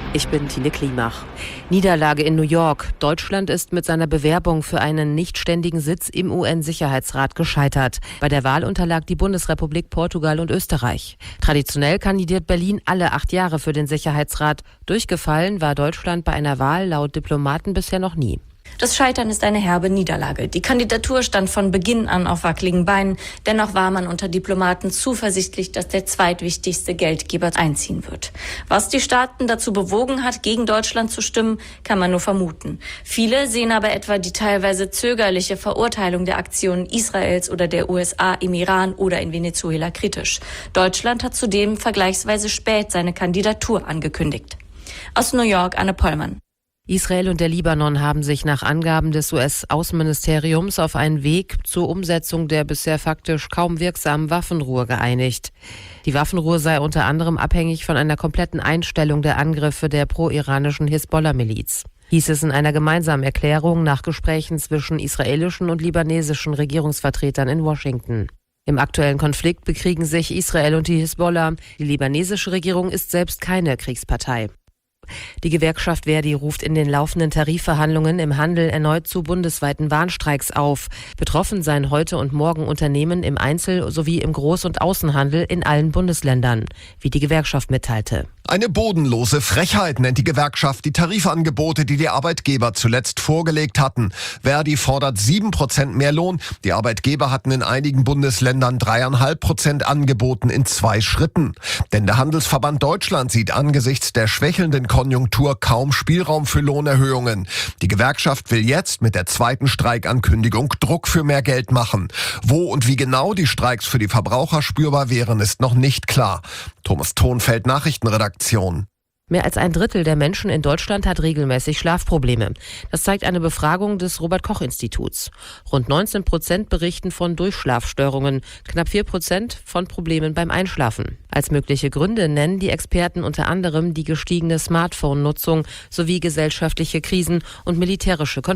Ich bin Tine Klimach. Niederlage in New York. Deutschland ist mit seiner Bewerbung für einen nichtständigen Sitz im UN-Sicherheitsrat gescheitert. Bei der Wahl unterlag die Bundesrepublik Portugal und Österreich. Traditionell kandidiert Berlin alle 8 Jahre für den Sicherheitsrat. Durchgefallen war Deutschland bei einer Wahl laut Diplomaten bisher noch nie. Das Scheitern ist eine herbe Niederlage. Die Kandidatur stand von Beginn an auf wackeligen Beinen. Dennoch war man unter Diplomaten zuversichtlich, dass der zweitwichtigste Geldgeber einziehen wird. Was die Staaten dazu bewogen hat, gegen Deutschland zu stimmen, kann man nur vermuten. Viele sehen aber etwa die teilweise zögerliche Verurteilung der Aktionen Israels oder der USA im Iran oder in Venezuela kritisch. Deutschland hat zudem vergleichsweise spät seine Kandidatur angekündigt. Aus New York, Anne Pollmann. Israel und der Libanon haben sich nach Angaben des US-Außenministeriums auf einen Weg zur Umsetzung der bisher faktisch kaum wirksamen Waffenruhe geeinigt. Die Waffenruhe sei unter anderem abhängig von einer kompletten Einstellung der Angriffe der pro-iranischen Hisbollah-Miliz. Hieß es in einer gemeinsamen Erklärung nach Gesprächen zwischen israelischen und libanesischen Regierungsvertretern in Washington. Im aktuellen Konflikt bekriegen sich Israel und die Hisbollah. Die libanesische Regierung ist selbst keine Kriegspartei. Die Gewerkschaft Verdi ruft in den laufenden Tarifverhandlungen im Handel erneut zu bundesweiten Warnstreiks auf. Betroffen seien heute und morgen Unternehmen im Einzel- sowie im Groß- und Außenhandel in allen Bundesländern, wie die Gewerkschaft mitteilte. Eine bodenlose Frechheit nennt die Gewerkschaft die Tarifangebote, die die Arbeitgeber zuletzt vorgelegt hatten. Verdi fordert 7% mehr Lohn. Die Arbeitgeber hatten in einigen Bundesländern 3,5% angeboten in 2 Schritten. Denn der Handelsverband Deutschland sieht angesichts der schwächelnden Konjunktur kaum Spielraum für Lohnerhöhungen. Die Gewerkschaft will jetzt mit der zweiten Streikankündigung Druck für mehr Geld machen. Wo und wie genau die Streiks für die Verbraucher spürbar wären, ist noch nicht klar. Thomas Thonfeld, Nachrichtenredaktion. Mehr als 1/3 der Menschen in Deutschland hat regelmäßig Schlafprobleme. Das zeigt eine Befragung des Robert-Koch-Instituts. Rund 19% berichten von Durchschlafstörungen, knapp 4% von Problemen beim Einschlafen. Als mögliche Gründe nennen die Experten unter anderem die gestiegene Smartphone-Nutzung sowie gesellschaftliche Krisen und militärische Konflikte.